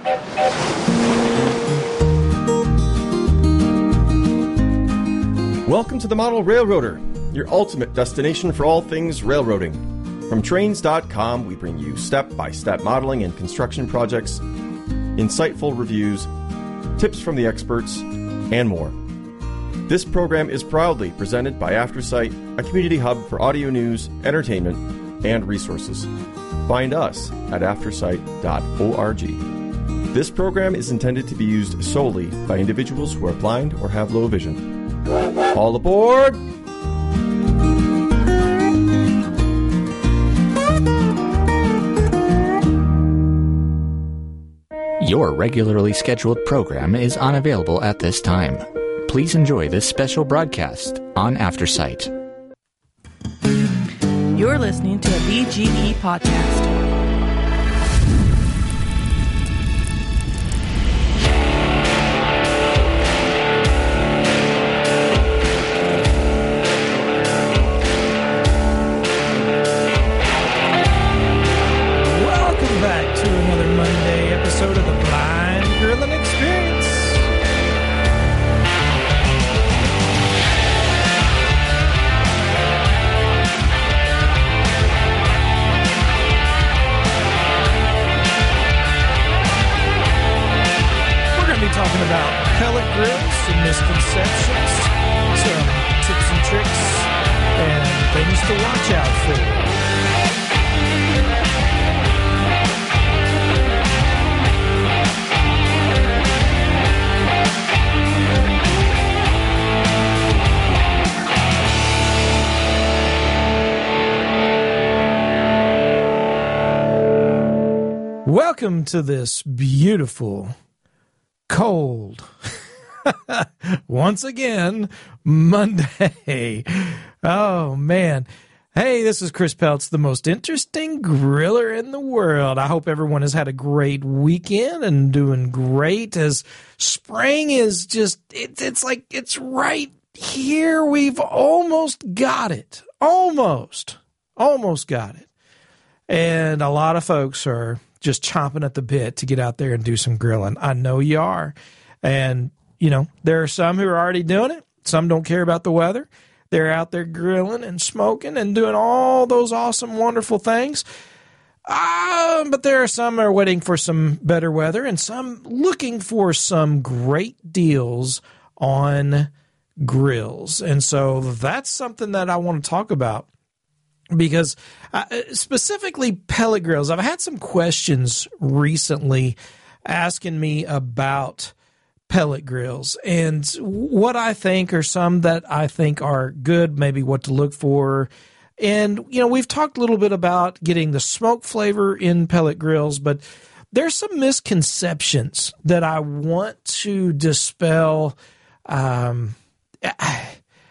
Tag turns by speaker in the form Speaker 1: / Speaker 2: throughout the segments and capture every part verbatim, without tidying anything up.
Speaker 1: Welcome to the Model Railroader, your ultimate destination for all things railroading. From trains dot com, we bring you step-by-step modeling and construction projects, insightful reviews, tips from the experts, and more. This program is proudly presented by AfterSight, a community hub for audio news, entertainment, and resources. Find us at aftersight dot org. This program is intended to be used solely by individuals who are blind or have low vision. All aboard!
Speaker 2: Your regularly scheduled program is unavailable at this time. Please enjoy this special broadcast on AfterSight.
Speaker 3: You're listening to a B G E podcast.
Speaker 4: Episode of the Blind Grilling Experience. We're going to be talking about pellet grills, some misconceptions, some tips and tricks, and things to watch out for. Welcome to this beautiful, cold, once again, Monday. Oh, man. Hey, this is Chris Peltz, the most interesting griller in the world. I hope everyone has had a great weekend and doing great as spring is just, it, it's like it's right here. We've almost got it. Almost. Almost got it. And a lot of folks are just chomping at the bit to get out there and do some grilling. I know you are. And, you know, there are some who are already doing it. Some don't care about the weather. They're out there grilling and smoking and doing all those awesome, wonderful things. Uh, but there are some who are waiting for some better weather and some looking for some great deals on grills. And so that's something that I want to talk about. Because uh, specifically pellet grills, I've had some questions recently asking me about pellet grills and what I think are some that I think are good, maybe what to look for. And, you know, we've talked a little bit about getting the smoke flavor in pellet grills, but there's some misconceptions that I want to dispel. Um, I,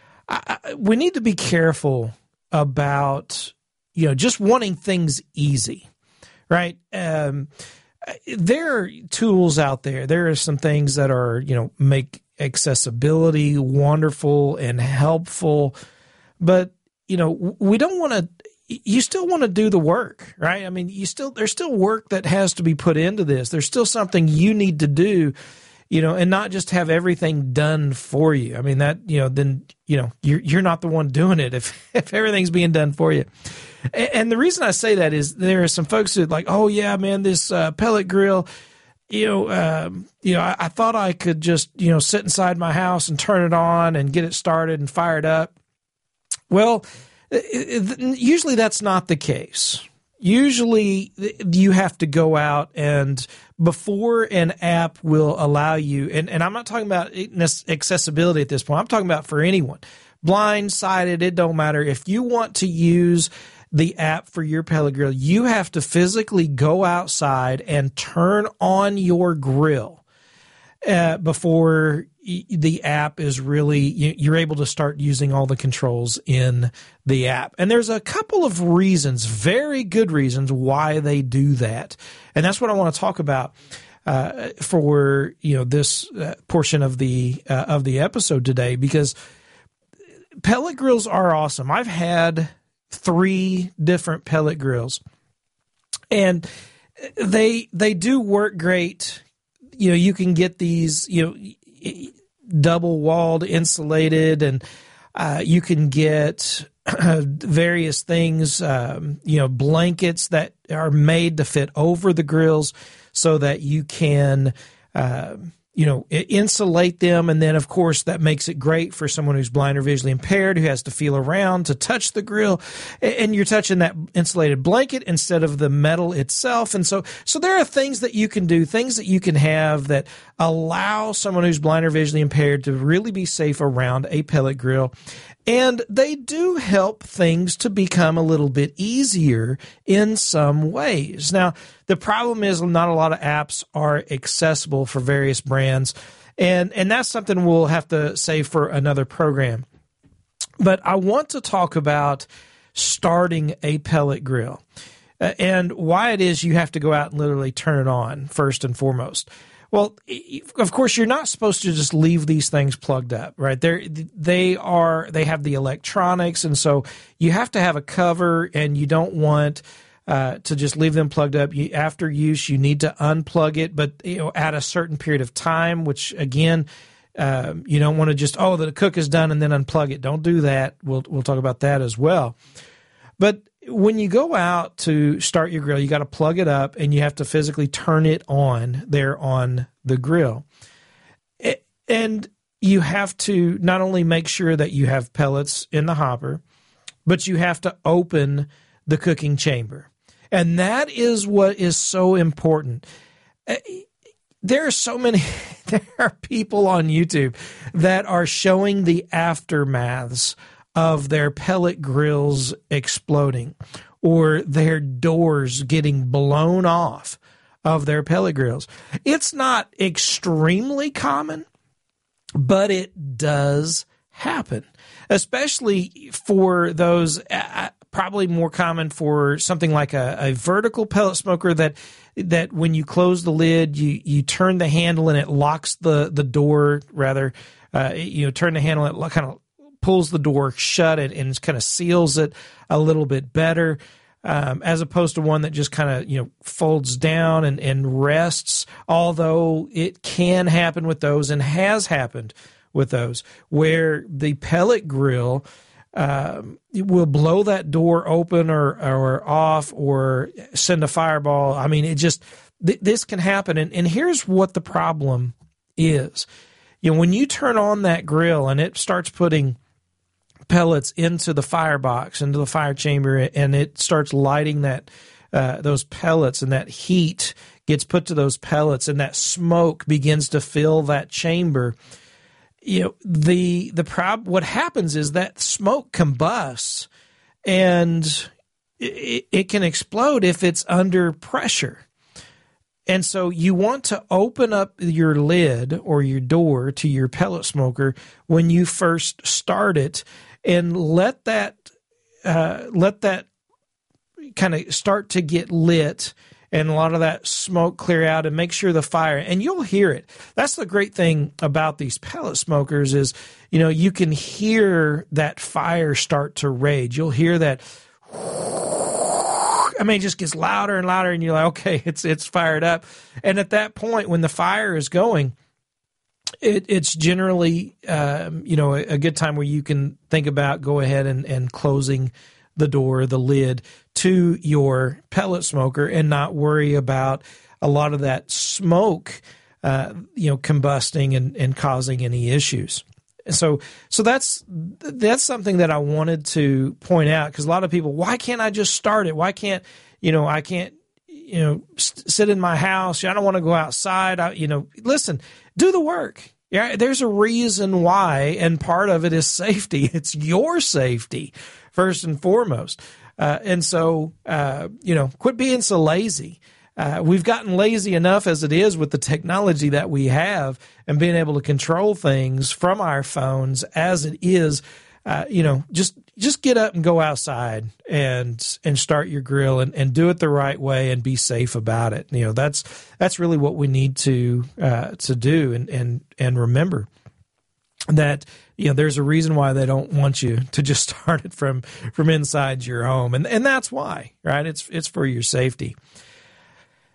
Speaker 4: I, we need to be careful about, you know, just wanting things easy, right? Um, there are tools out there. There are some things that are, you know, make accessibility wonderful and helpful, but, you know, we don't want to, you still want to do the work, right? I mean, you still, there's still work that has to be put into this. There's still something you need to do, you know, and not just have everything done for you. I mean, that, you know, then, you know, you're, you're not the one doing it if, if everything's being done for you. And, and the reason I say that is there are some folks that like, oh yeah, man, this uh, pellet grill, you know, um, you know, I, I thought I could just, you know, sit inside my house and turn it on and get it started and fired up. Well, it, it, usually that's not the case. Usually you have to go out and before an app will allow you, and, and I'm not talking about accessibility at this point. I'm talking about for anyone. Blind, sighted, it don't matter. If you want to use the app for your pellet grill, you have to physically go outside and turn on your grill uh, before the app is really, you're able to start using all the controls in the app. And there's a couple of reasons, very good reasons why they do that. And that's what I want to talk about uh, for, you know, this uh, portion of the, uh, of the episode today, because pellet grills are awesome. I've had three different pellet grills, and they they do work great. You know, you can get these, you know, double walled, insulated, and uh, you can get various things, um, you know, blankets that are made to fit over the grills so that you can, uh, you know, insulate them. And then, of course, that makes it great for someone who's blind or visually impaired who has to feel around to touch the grill. And you're touching that insulated blanket instead of the metal itself. And so, so there are things that you can do, things that you can have that allow someone who's blind or visually impaired to really be safe around a pellet grill. And they do help things to become a little bit easier in some ways. Now, the problem is not a lot of apps are accessible for various brands, and, and that's something we'll have to save for another program. But I want to talk about starting a pellet grill uh, and why it is you have to go out and literally turn it on first and foremost. Well, of course, you're not supposed to just leave these things plugged up, right? They're, they are, they have the electronics, and so you have to have a cover, and you don't want uh, to just leave them plugged up. You, after use, you need to unplug it, but you know, at a certain period of time, which again, uh, you don't want to just, oh, the cook is done and then unplug it. Don't do that. We'll we'll talk about that as well. But when you go out to start your grill, you got to plug it up, and you have to physically turn it on there on the grill. And you have to not only make sure that you have pellets in the hopper, but you have to open the cooking chamber. And that is what is so important. There are so many, there are people on YouTube that are showing the aftermaths of their pellet grills exploding or their doors getting blown off of their pellet grills. It's not extremely common, but it does happen, especially for those, uh, probably more common for something like a, a vertical pellet smoker that that when you close the lid, you, you turn the handle and it locks the, the door, rather, uh, you know, turn the handle and it kind of pulls the door shut and, and kind of seals it a little bit better, um, as opposed to one that just kind of, you know, folds down and, and rests, although it can happen with those and has happened with those, where the pellet grill um, will blow that door open or, or off or send a fireball. I mean, it just, th- this can happen. And, and here's what the problem is. You know, when you turn on that grill and it starts putting pellets into the firebox, into the fire chamber, and it starts lighting that uh, those pellets, and that heat gets put to those pellets, and that smoke begins to fill that chamber. You know, the the prob- what happens is that smoke combusts, and it, it can explode if it's under pressure. And so you want to open up your lid or your door to your pellet smoker when you first start it, and let that uh, let that kind of start to get lit and a lot of that smoke clear out, and make sure the fire, and you'll hear it. That's the great thing about these pellet smokers is, you know, you can hear that fire start to rage. You'll hear that. I mean, it just gets louder and louder, and you're like, okay, it's it's fired up. And at that point, when the fire is going, it, it's generally, um, you know, a, a good time where you can think about go ahead and, and closing the door, the lid to your pellet smoker, and not worry about a lot of that smoke, uh, you know, combusting and, and causing any issues. So, so that's that's something that I wanted to point out, because a lot of people, why can't I just start it? Why can't, you know, I can't, you know, st- sit in my house. I don't want to go outside. I, you know, listen, do the work. Yeah, there's a reason why, and part of it is safety. It's your safety first and foremost. Uh, and so, uh, you know, quit being so lazy. Uh, we've gotten lazy enough as it is with the technology that we have and being able to control things from our phones as it is. Uh, you know, just just get up and go outside and and start your grill and, and do it the right way and be safe about it. You know, that's that's really what we need to uh, to do, and and and remember that, you know, there's a reason why they don't want you to just start it from from inside your home, and and that's why, right? It's it's for your safety.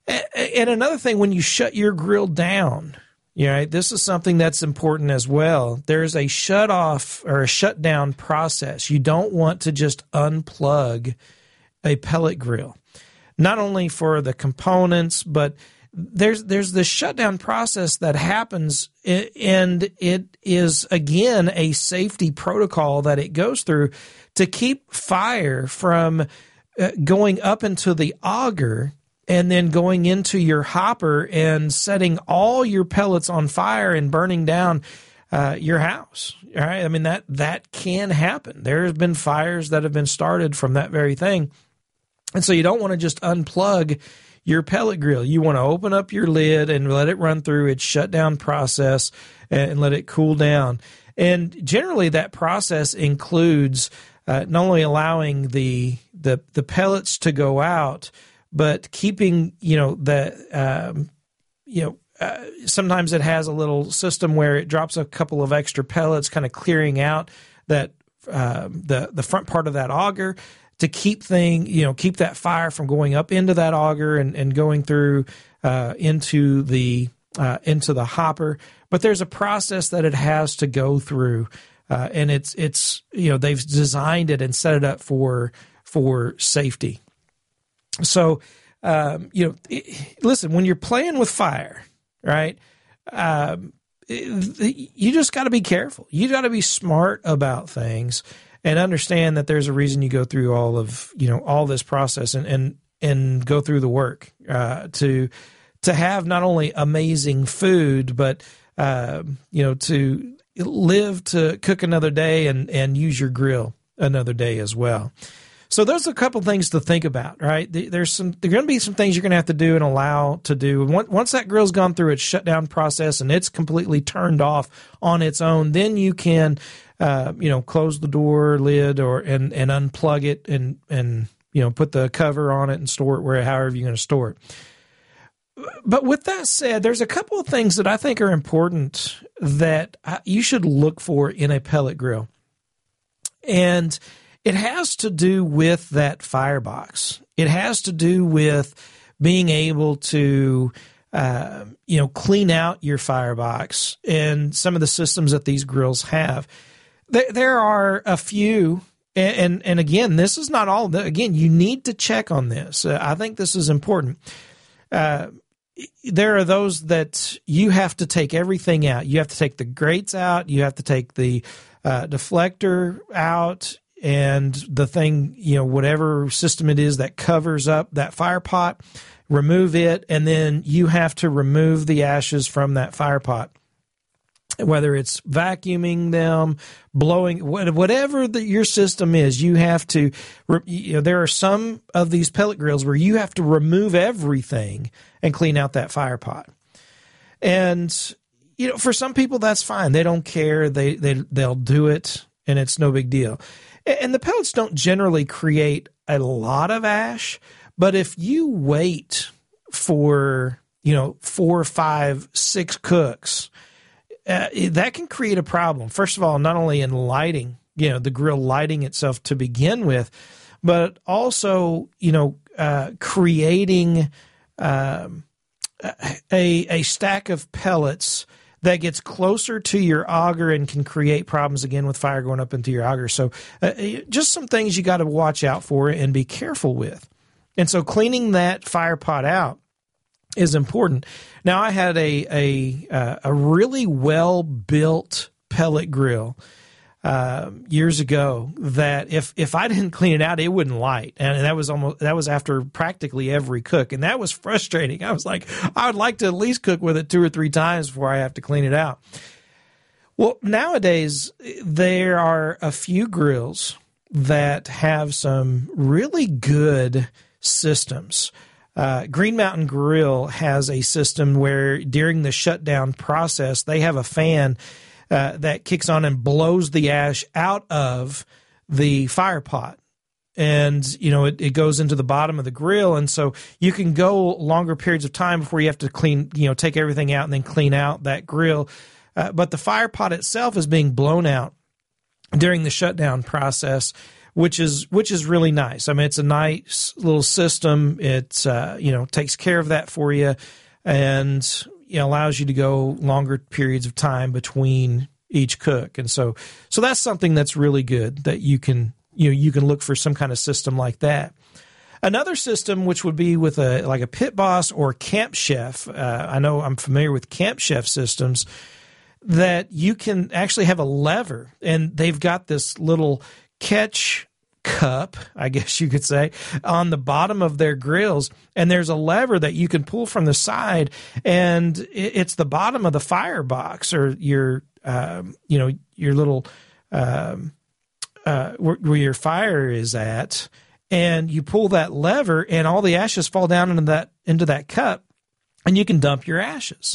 Speaker 4: And another thing, when you shut your grill down, you know, this is something that's important as well. There's a shut off or a shutdown process. You don't want to just unplug a pellet grill, not only for the components, but there's there's the shutdown process that happens, and it is, again, a safety protocol that it goes through to keep fire from going up into the auger and then going into your hopper and setting all your pellets on fire and burning down uh, your house. All right, I mean, that that can happen. There's been fires that have been started from that very thing. And so you don't want to just unplug your pellet grill. You want to open up your lid and let it run through its shutdown process and let it cool down. And generally that process includes uh, not only allowing the, the the pellets to go out, but keeping, you know, the, um, you know, uh, sometimes it has a little system where it drops a couple of extra pellets, kind of clearing out that uh, the the front part of that auger, to keep thing, you know, keep that fire from going up into that auger and, and going through uh, into the uh, into the hopper. But there's a process that it has to go through, uh, and it's it's you know, they've designed it and set it up for for safety. So um, you know, it, listen, when you're playing with fire, right? Um, it, you just got to be careful. You got to be smart about things. And understand that there's a reason you go through all of, you know, all this process and and, and go through the work uh, to to have not only amazing food, but uh, you know, to live to cook another day and and use your grill another day as well. So there's a couple things to think about, right? There's some there's going to be some things you're going to have to do and allow to do. Once that grill's gone through its shutdown process and it's completely turned off on its own, then you can. Uh, you know, close the door lid or and, and unplug it and and you know, put the cover on it and store it where however you're going to store it. But with that said, there's a couple of things that I think are important that you should look for in a pellet grill, and it has to do with that firebox. It has to do with being able to uh, you know, clean out your firebox and some of the systems that these grills have. There are a few, and, and and again, this is not all. Again, you need to check on this. Uh, I think this is important. Uh, there are those that you have to take everything out. You have to take the grates out. You have to take the uh, deflector out, and the thing, you know, whatever system it is that covers up that fire pot, remove it, and then you have to remove the ashes from that fire pot. Whether it's vacuuming them, blowing, whatever the, your system is, you have to, you know, there are some of these pellet grills where you have to remove everything and clean out that fire pot. And, you know, for some people, that's fine. They don't care. They, they, they'll do it, and it's no big deal. And the pellets don't generally create a lot of ash, but if you wait for, you know, four, five, six cooks, Uh, that can create a problem. First of all, not only in lighting, you know, the grill lighting itself to begin with, but also, you know, uh, creating um, a a stack of pellets that gets closer to your auger and can create problems again with fire going up into your auger. So uh, just some things you got to watch out for and be careful with. And so cleaning that fire pot out is important. Now, I had a a uh, a really well built pellet grill uh, years ago that if if I didn't clean it out, it wouldn't light, and that was almost that was after practically every cook, and that was frustrating. I was like, I would like to at least cook with it two or three times before I have to clean it out. Well, nowadays there are a few grills that have some really good systems. Uh, Green Mountain Grill has a system where during the shutdown process, they have a fan uh, that kicks on and blows the ash out of the fire pot. And, you know, it, it goes into the bottom of the grill. And so you can go longer periods of time before you have to clean, you know, take everything out and then clean out that grill. Uh, but the fire pot itself is being blown out during the shutdown process, which is which is really nice. I mean, it's a nice little system. It's uh, you know takes care of that for you, and you know, allows you to go longer periods of time between each cook. And so so that's something that's really good, that you can you know you can look for some kind of system like that. Another system, which would be with a like a Pit Boss or Camp Chef. Uh, I know I'm familiar with Camp Chef systems, that you can actually have a lever, and they've got this little catch cup, I guess you could say, on the bottom of their grills, and there's a lever that you can pull from the side, and it's the bottom of the firebox, or your um, you know your little um, uh, where, where your fire is at. And you pull that lever, and all the ashes fall down into that into that cup, and you can dump your ashes.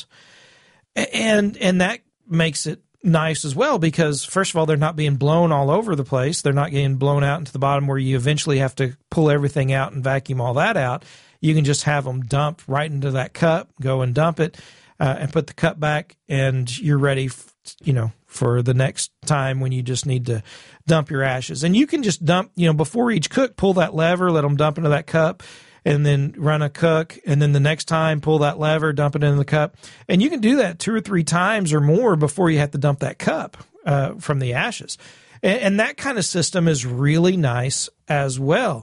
Speaker 4: And and that makes it nice as well, because first of all, they're not being blown all over the place. They're not getting blown out into the bottom where you eventually have to pull everything out and vacuum all that out. You can just have them dump right into that cup, go and dump it, uh, and put the cup back, and you're ready, f- you know, for the next time when you just need to dump your ashes. And you can just dump, you know, before each cook, pull that lever, let them dump into that cup, and then run a cook. And then the next time, pull that lever, dump it into the cup. And you can do that two or three times or more before you have to dump that cup uh, from the ashes. And, and that kind of system is really nice as well.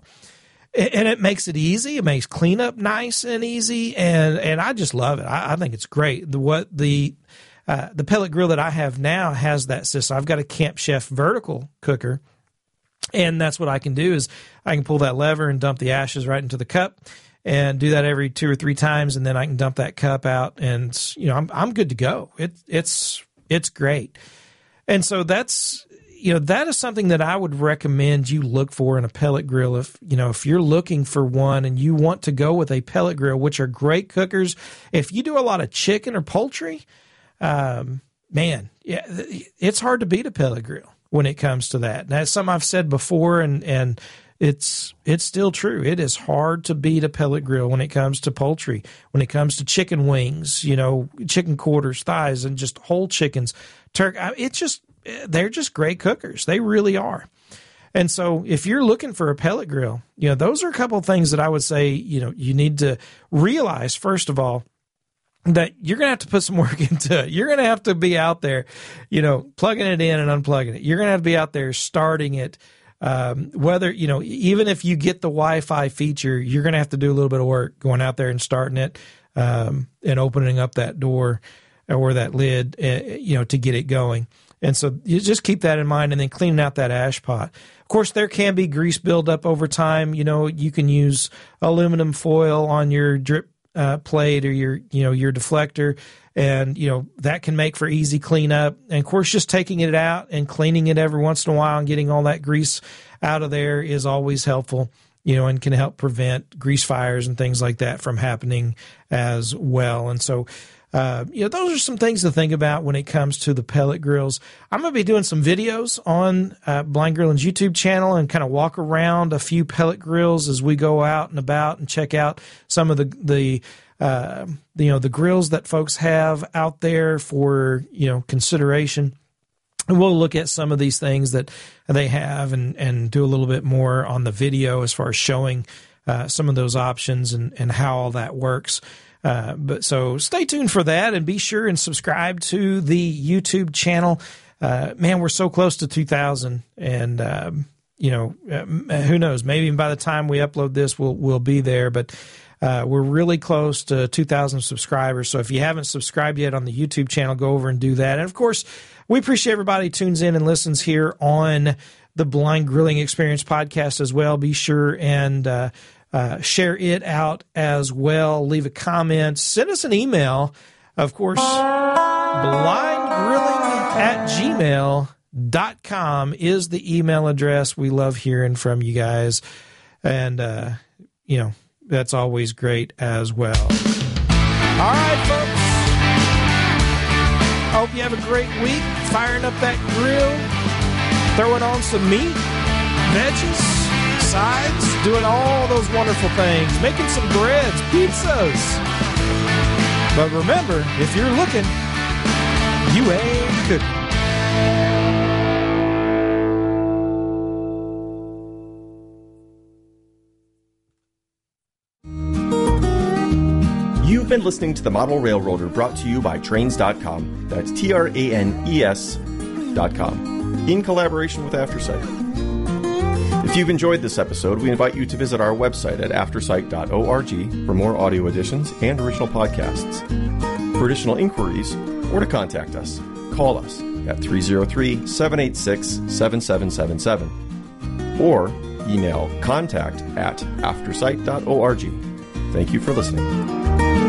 Speaker 4: And it makes it easy. It makes cleanup nice and easy. And, and I just love it. I, I think it's great. The, what the, Uh, the pellet grill that I have now has that system. I've got a Camp Chef vertical cooker, and that's what I can do is I can pull that lever and dump the ashes right into the cup, and do that every two or three times, and then I can dump that cup out, and you know I'm I'm good to go. It, it's it's great, and so that's you know that is something that I would recommend you look for in a pellet grill. If you know if you're looking for one and you want to go with a pellet grill, which are great cookers. If you do a lot of chicken or poultry, Um, man, yeah, it's hard to beat a pellet grill when it comes to that. That's something I've said before, and, and it's, it's still true. It is hard to beat a pellet grill when it comes to poultry, when it comes to chicken wings, you know, chicken quarters, thighs, and just whole chickens, turkey. It's just, they're just great cookers. They really are. And so if you're looking for a pellet grill, you know, those are a couple of things that I would say, you know, you need to realize, first of all, that you're going to have to put some work into it. You're going to have to be out there, you know, plugging it in and unplugging it. You're going to have to be out there starting it. Um, whether, you know, even if you get the Wi-Fi feature, you're going to have to do a little bit of work going out there and starting it, um, and opening up that door or that lid, uh, you know, to get it going. And so you just keep that in mind, and then cleaning out that ash pot. Of course, there can be grease buildup over time. You know, you can use aluminum foil on your drip Uh, plate or your, you know, your deflector, and, you know, that can make for easy cleanup. And of course, just taking it out and cleaning it every once in a while and getting all that grease out of there is always helpful, you know, and can help prevent grease fires and things like that from happening as well. And so, Uh, you know, those are some things to think about when it comes to the pellet grills. I'm going to be doing some videos on uh, Blind Grilling's YouTube channel and kind of walk around a few pellet grills as we go out and about and check out some of the the uh, you know the grills that folks have out there for you know consideration. And we'll look at some of these things that they have and and do a little bit more on the video as far as showing uh, some of those options and and how all that works. Uh, but so stay tuned for that, and be sure and subscribe to the YouTube channel. Uh, man, we're so close to two thousand, and um, you know, uh, who knows? Maybe by the time we upload this, we'll we'll be there. But uh, we're really close to two thousand subscribers. So if you haven't subscribed yet on the YouTube channel, go over and do that. And of course, we appreciate everybody who tunes in and listens here on the Blind Grilling Experience podcast as well. Be sure and uh, Uh, share it out as well. Leave a comment. Send us an email. Of course, blind grilling at gmail dot com is the email address. We love hearing from you guys. And, uh, you know, that's always great as well. All right, folks. I hope you have a great week. Firing up that grill. Throwing on some meat, veggies, sides, doing all those wonderful things, making some breads, pizzas. But remember, if you're looking, you ain't cooking.
Speaker 1: You've been listening to The Model Railroader, brought to you by Trains dot com. That's T R A N E S dot com, in collaboration with AfterSight. If you've enjoyed this episode, we invite you to visit our website at aftersight dot org for more audio editions and original podcasts. For additional inquiries or to contact us, call us at three oh three, seven eight six, seven seven seven seven or email contact at aftersight dot org. Thank you for listening.